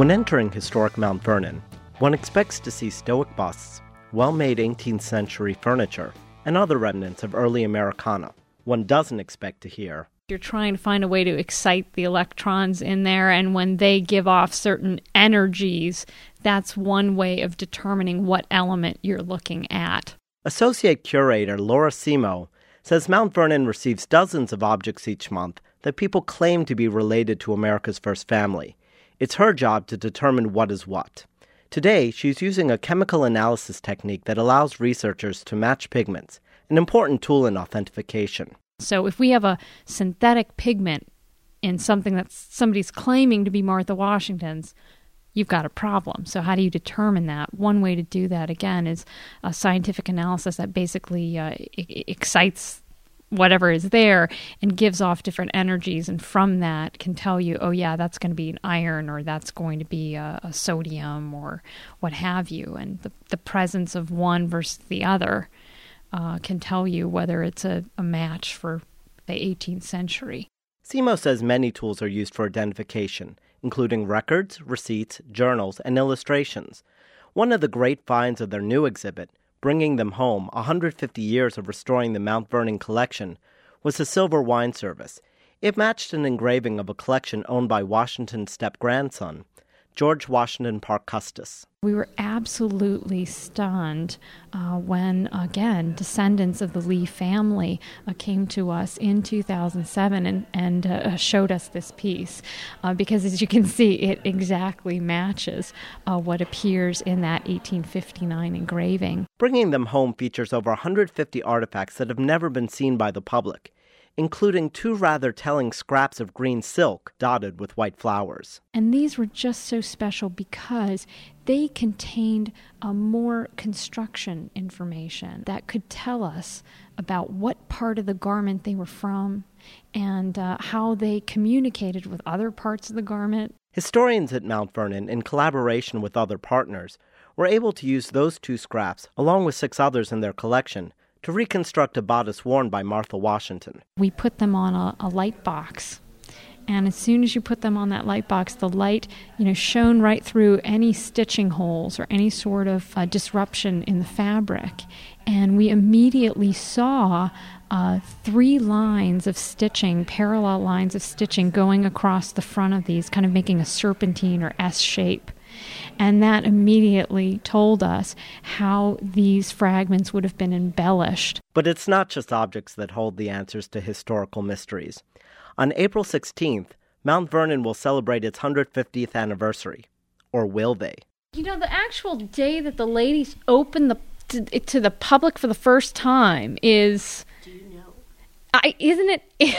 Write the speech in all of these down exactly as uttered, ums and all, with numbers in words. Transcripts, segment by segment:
When entering historic Mount Vernon, one expects to see Stoic busts, well-made eighteenth century furniture, and other remnants of early Americana. One doesn't expect to hear, you're trying to find a way to excite the electrons in there, and when they give off certain energies, that's one way of determining what element you're looking at. Associate Curator Laura Simo says Mount Vernon receives dozens of objects each month that people claim to be related to America's first family. It's her job to determine what is what. Today, she's using a chemical analysis technique that allows researchers to match pigments, an important tool in authentication. So if we have a synthetic pigment in something that somebody's claiming to be Martha Washington's, you've got a problem. So how do you determine that? One way to do that, again, is a scientific analysis that basically uh, I- excites whatever is there and gives off different energies, and from that can tell you, oh yeah, that's going to be an iron, or that's going to be a, a sodium, or what have you. And the, the presence of one versus the other uh, can tell you whether it's a, a match for the eighteenth century. Simo says many tools are used for identification, including records, receipts, journals, and illustrations. One of the great finds of their new exhibit, bringing them home one hundred fifty years of restoring the Mount Vernon collection, was the silver wine service. It matched an engraving of a collection owned by Washington's step-grandson, George Washington Parke Custis. We were absolutely stunned uh, when, again, descendants of the Lee family uh, came to us in two thousand seven and, and uh, showed us this piece, uh, because as you can see, it exactly matches uh, what appears in that eighteen fifty-nine engraving. Bringing them home features over one hundred fifty artifacts that have never been seen by the public, including two rather telling scraps of green silk dotted with white flowers. And these were just so special because they contained uh, more construction information that could tell us about what part of the garment they were from and uh, how they communicated with other parts of the garment. Historians at Mount Vernon, in collaboration with other partners, were able to use those two scraps, along with six others in their collection, to reconstruct a bodice worn by Martha Washington. We put them on a, a light box, and as soon as you put them on that light box, the light, you know, shone right through any stitching holes or any sort of uh, disruption in the fabric, and we immediately saw uh, three lines of stitching, parallel lines of stitching going across the front of these, kind of making a serpentine or S shape. And that immediately told us how these fragments would have been embellished. But it's not just objects that hold the answers to historical mysteries. On April sixteenth, Mount Vernon will celebrate its one hundred fiftieth anniversary. Or will they? You know, the actual day that the ladies open the to, to the public for the first time is... Do you know? I, isn't it... isn't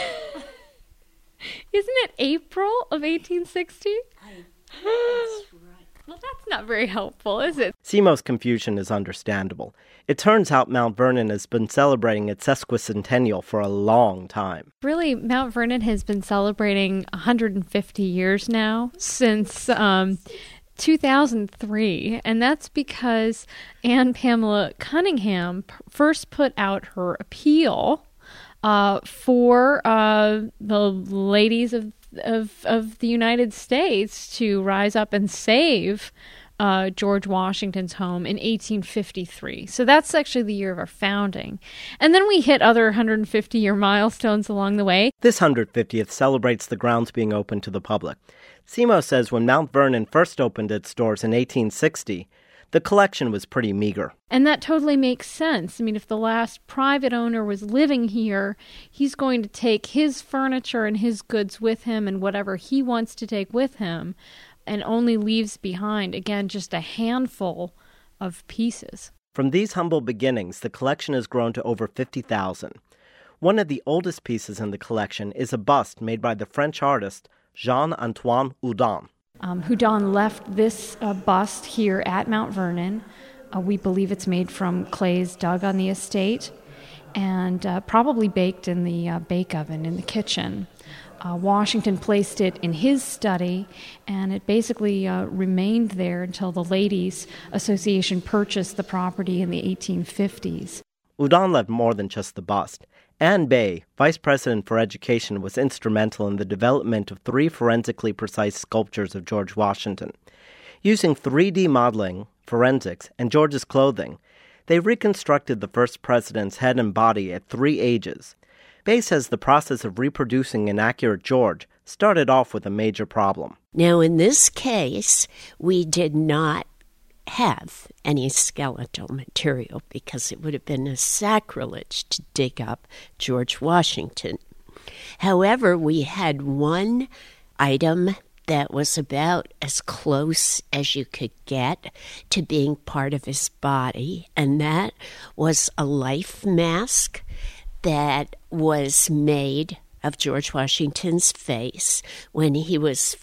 it April of eighteen sixty? I, that's right. Well, that's not very helpful, is it? Simo's confusion is understandable. It turns out Mount Vernon has been celebrating its sesquicentennial for a long time. Really, Mount Vernon has been celebrating one hundred fifty years now, since um, two thousand three, and that's because Anne Pamela Cunningham p- first put out her appeal uh, for uh, the ladies of Of, of the United States to rise up and save uh, George Washington's home in eighteen fifty-three. So that's actually the year of our founding. And then we hit other one hundred fifty-year milestones along the way. This one hundred fiftieth celebrates the grounds being open to the public. Simo says when Mount Vernon first opened its doors in eighteen sixty, the collection was pretty meager. And that totally makes sense. I mean, if the last private owner was living here, he's going to take his furniture and his goods with him and whatever he wants to take with him, and only leaves behind, again, just a handful of pieces. From these humble beginnings, the collection has grown to over fifty thousand. One of the oldest pieces in the collection is a bust made by the French artist Jean-Antoine Houdon. Um, Houdon left this uh, bust here at Mount Vernon. Uh, we believe it's made from clays dug on the estate and uh, probably baked in the uh, bake oven in the kitchen. Uh, Washington placed it in his study, and it basically uh, remained there until the Ladies Association purchased the property in the eighteen fifties. Houdon left more than just the bust. Ann Bay, Vice President for Education, was instrumental in the development of three forensically precise sculptures of George Washington. Using three D modeling, forensics, and George's clothing, they reconstructed the first president's head and body at three ages. Bay says the process of reproducing an accurate George started off with a major problem. Now, in this case, we did not have any skeletal material because it would have been a sacrilege to dig up George Washington. However, we had one item that was about as close as you could get to being part of his body, and that was a life mask that was made of George Washington's face when he was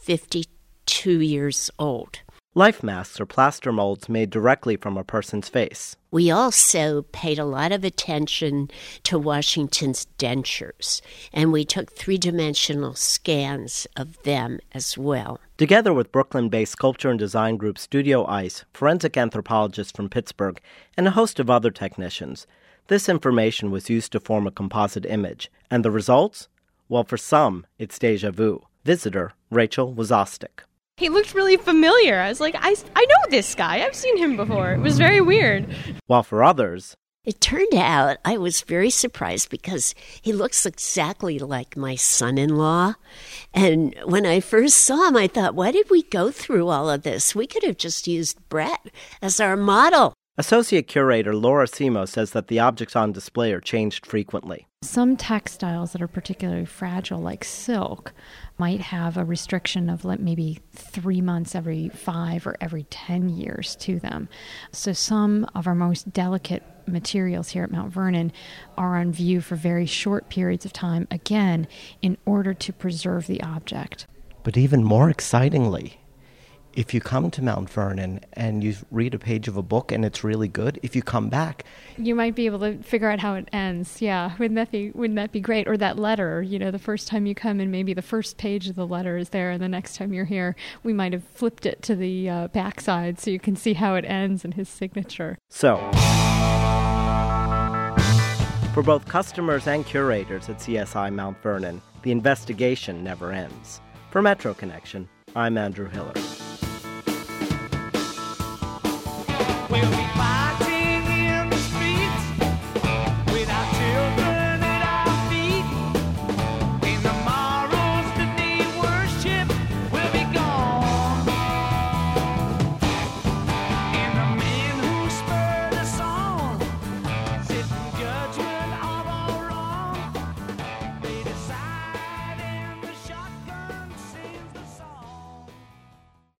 fifty-two years old. Life masks are plaster molds made directly from a person's face. We also paid a lot of attention to Washington's dentures, and we took three-dimensional scans of them as well. Together with Brooklyn-based sculpture and design group Studio Ice, forensic anthropologists from Pittsburgh, and a host of other technicians, this information was used to form a composite image. And the results? Well, for some, it's déjà vu. Visitor Rachel Wazostik. He looked really familiar. I was like, I, I know this guy. I've seen him before. It was very weird. While for others, it turned out I was very surprised because he looks exactly like my son-in-law. And when I first saw him, I thought, why did we go through all of this? We could have just used Brett as our model. Associate Curator Laura Simo says that the objects on display are changed frequently. Some textiles that are particularly fragile, like silk, might have a restriction of maybe three months every five or every ten years to them. So some of our most delicate materials here at Mount Vernon are on view for very short periods of time, again, in order to preserve the object. But even more excitingly, if you come to Mount Vernon and you read a page of a book and it's really good, if you come back, you might be able to figure out how it ends. Yeah, wouldn't that be wouldn't that be great? Or that letter, you know, the first time you come and maybe the first page of the letter is there, and the next time you're here, we might have flipped it to the uh, backside so you can see how it ends and his signature. So, for both customers and curators at C S I Mount Vernon, the investigation never ends. For Metro Connection, I'm Andrew Hiller. We'll be